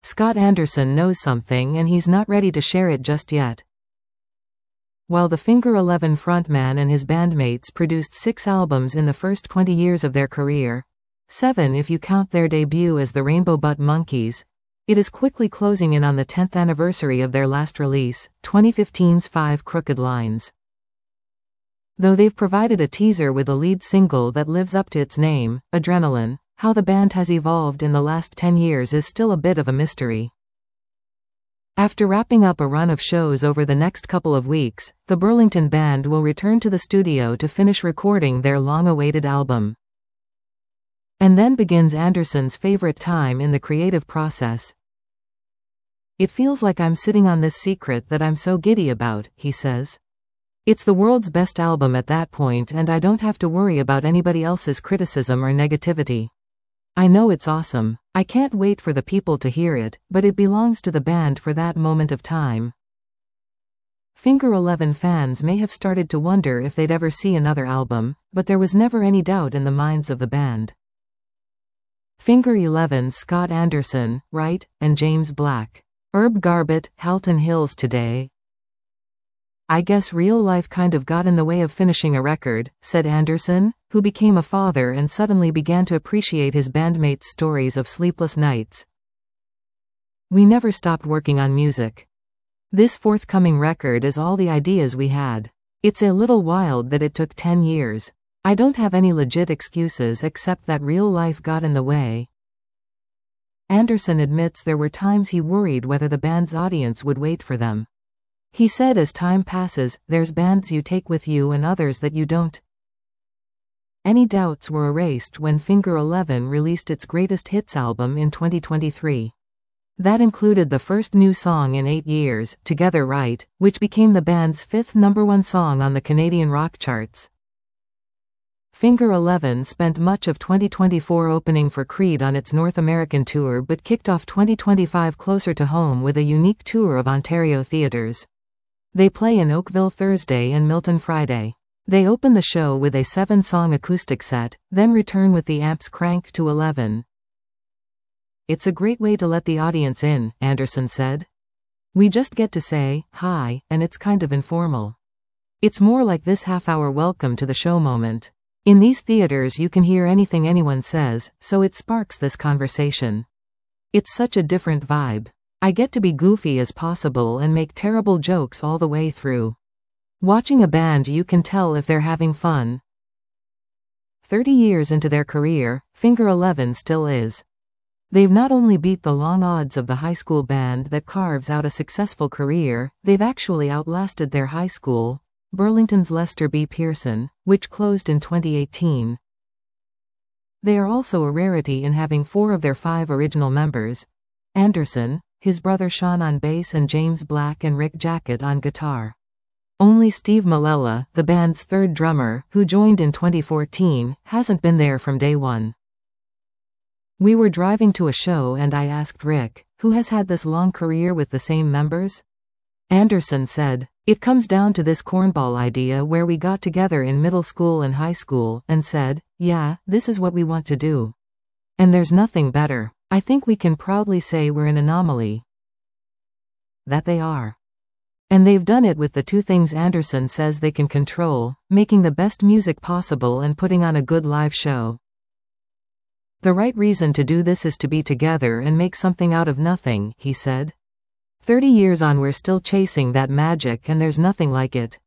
Scott Anderson knows something and he's not ready to share it just yet. While the Finger Eleven frontman and his bandmates produced 6 albums in the first 20 years of their career, 7 if you count their debut as the Rainbow Butt Monkeys, it is quickly closing in on the 10th anniversary of their last release, 2015's 5 Crooked Lines. Though they've provided a teaser with a lead single that lives up to its name, Adrenaline, how the band has evolved in the last 10 years is still a bit of a mystery. After wrapping up a run of shows over the next couple of weeks, the Burlington band will return to the studio to finish recording their long-awaited album. And then begins Anderson's favorite time in the creative process. "It feels like I'm sitting on this secret that I'm so giddy about," he says. "It's the world's best album at that point and I don't have to worry about anybody else's criticism or negativity. I know it's awesome. I can't wait for the people to hear it, but it belongs to the band for that moment of time." Finger Eleven fans may have started to wonder if they'd ever see another album, but there was never any doubt in the minds of the band. Finger Eleven's Scott Anderson, Wright, and James Black. Herb Garbett, Halton Hills Today. "I guess real life kind of got in the way of finishing a record," said Anderson, who became a father and suddenly began to appreciate his bandmates' stories of sleepless nights. "We never stopped working on music. This forthcoming record is all the ideas we had. It's a little wild that it took 10 years. I don't have any legit excuses except that real life got in the way." Anderson admits there were times he worried whether the band's audience would wait for them. He said as time passes, there's bands you take with you and others that you don't. Any doubts were erased when Finger Eleven released its greatest hits album in 2023. That included the first new song in 8 years, Together Right, which became the band's 5th #1 song on the Canadian rock charts. Finger Eleven spent much of 2024 opening for Creed on its North American tour but kicked off 2025 closer to home with a unique tour of Ontario theaters. They play in Oakville Thursday and Milton Friday. They open the show with a 7-song acoustic set, then return with the amps cranked to 11. "It's a great way to let the audience in," Anderson said. "We just get to say, hi, and it's kind of informal. It's more like this half-hour welcome to the show moment. In these theaters you can hear anything anyone says, so it sparks this conversation. It's such a different vibe. I get to be goofy as possible and make terrible jokes all the way through. Watching a band you can tell if they're having fun." 30 years into their career, Finger Eleven still is. They've not only beat the long odds of the high school band that carves out a successful career, they've actually outlasted their high school, Burlington's Lester B. Pearson, which closed in 2018. They are also a rarity in having 4 of their 5 original members, Anderson, his brother Sean on bass and James Black and Rick Jackett on guitar. Only Steve Malella, the band's 3rd drummer, who joined in 2014, hasn't been there from day one. "We were driving to a show and I asked Rick, who has had this long career with the same members?" Anderson said, "It comes down to this cornball idea where we got together in middle school and high school and said, yeah, this is what we want to do. And there's nothing better. I think we can proudly say we're an anomaly." That they are. And they've done it with the 2 things Anderson says they can control, making the best music possible and putting on a good live show. "The right reason to do this is to be together and make something out of nothing," he said. 30 years on we're still chasing that magic and there's nothing like it.